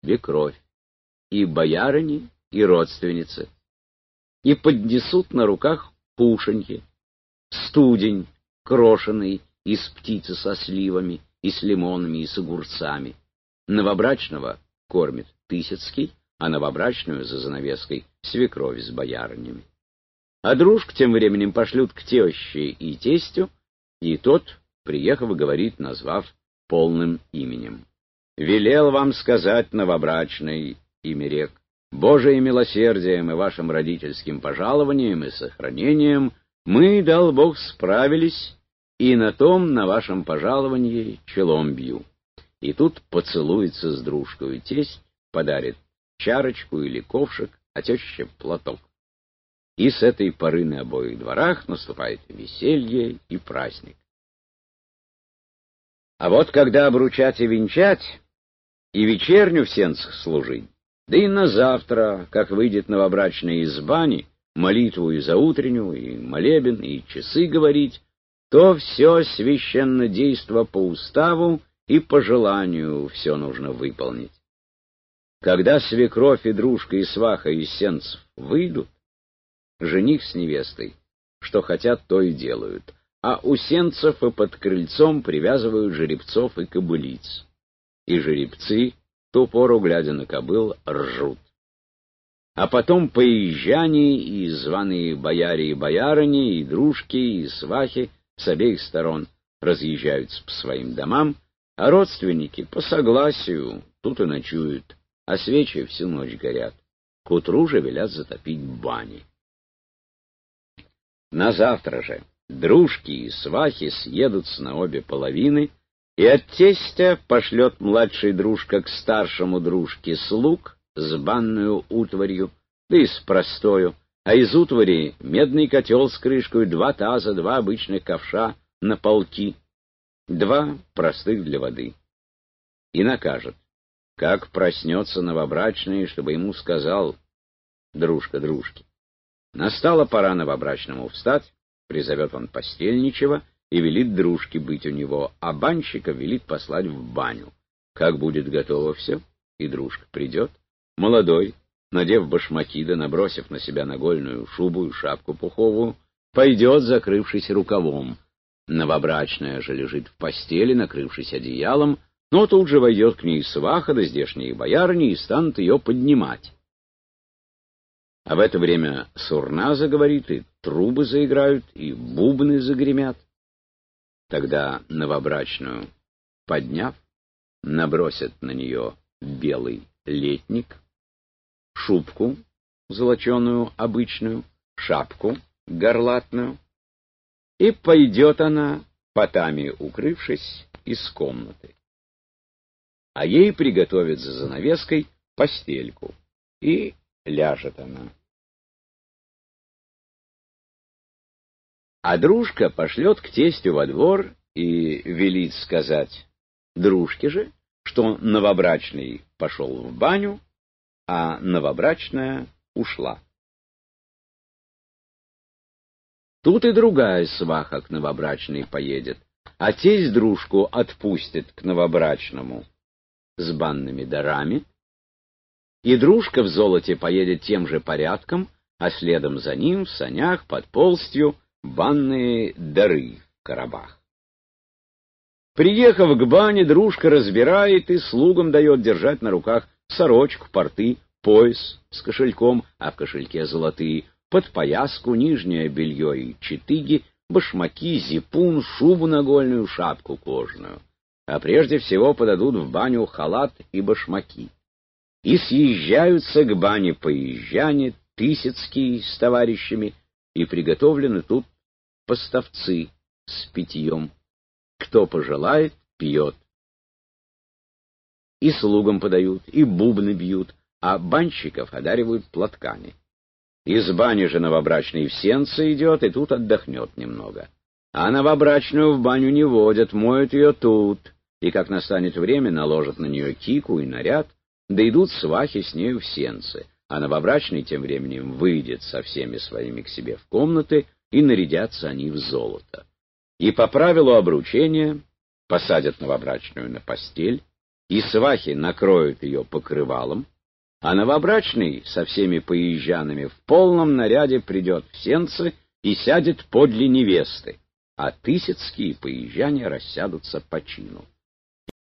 свекровь, и боярыни, и родственницы, и поднесут на руках пушеньки, студень крошеный из птицы со сливами, и с лимонами, и с огурцами. Новобрачного кормит Тысяцкий, а новобрачную за занавеской свекровь с боярынями. А дружк тем временем пошлют к теще и тестю, и тот, приехав, говорит, назвав полным именем: «Велел вам сказать новобрачной, имерек, Божиим милосердием и вашим родительским пожалованием и сохранением мы, дал Бог, справились, и на том, на вашем пожаловании, челом бью». И тут поцелуется с дружкою тесть, подарит чарочку или ковшик, а теща — платок. И с этой поры на обоих дворах наступает веселье и праздник. А вот когда обручать и венчать, и вечерню в сенцах служить, да и на завтра, как выйдет новобрачная из бани, молитву и заутреннюю, и молебен, и часы говорить, то все священнодейство по уставу и по желанию все нужно выполнить. Когда свекровь и дружка и сваха из сенцев выйдут, жених с невестой, что хотят, то и делают, а у сенцев и под крыльцом привязывают жеребцов и кобылиц. И жеребцы, ту пору, глядя на кобыл, ржут. А потом поезжане и званые бояре и боярыни, и дружки, и свахи с обеих сторон разъезжаются по своим домам, а родственники по согласию тут и ночуют, а свечи всю ночь горят. К утру же велят затопить бани. На завтра же дружки и свахи съедутся на обе половины, и от тестя пошлет младший дружка к старшему дружке слуг с банную утварью, да и с простою, а из утвари медный котел с крышкой, 2 таза, 2 обычных ковша на полки, 2 простых для воды. И накажет, как проснется новобрачный, чтобы ему сказал дружка дружке: настала пора новобрачному встать, призовет он постельничего и велит дружке быть у него, а банщика велит послать в баню. Как будет готово все, и дружка придет, молодой, надев башмаки да набросив на себя нагольную шубу и шапку пуховую, пойдет, закрывшись рукавом. Новобрачная же лежит в постели, накрывшись одеялом, но тут же войдет к ней сваха да здешние боярыни и станут ее поднимать. А в это время сурна заговорит, и трубы заиграют, и бубны загремят. Тогда новобрачную, подняв, набросят на нее белый летник, шубку золоченую обычную, шапку горлатную, и пойдет она, потами укрывшись, из комнаты. А ей приготовят за занавеской постельку, и ляжет она. А дружка пошлет к тестю во двор и велит сказать дружке же, что новобрачный пошел в баню, а новобрачная ушла. Тут и другая сваха к новобрачной поедет, а тесть дружку отпустит к новобрачному с банными дарами, и дружка в золоте поедет тем же порядком, а следом за ним в санях под полстью банные дары в коробах. Приехав к бане, дружка разбирает и слугам дает держать на руках сорочку, порты, пояс с кошельком, а в кошельке золотые, подпояску, нижнее белье и читыги, башмаки, зипун, шубу нагольную, шапку кожаную. А прежде всего подадут в баню халат и башмаки. И съезжаются к бане поезжане, Тысяцкий с товарищами, и приготовлены тут поставцы с питьем. Кто пожелает, пьет. И слугам подают, и бубны бьют, а банщиков одаривают платками. Из бани же новобрачный в сенце идет, и тут отдохнет немного. А новобрачную в баню не водят, моют ее тут, и, как настанет время, наложат на нее кику и наряд, да идут свахи с нею в сенце, а новобрачный тем временем выйдет со всеми своими к себе в комнаты, и нарядятся они в золото. И по правилу обручения посадят новобрачную на постель, и свахи накроют ее покрывалом, а новобрачный со всеми поезжанами в полном наряде придет в сенцы и сядет подле невесты, а тысяцкие поезжане рассядутся по чину.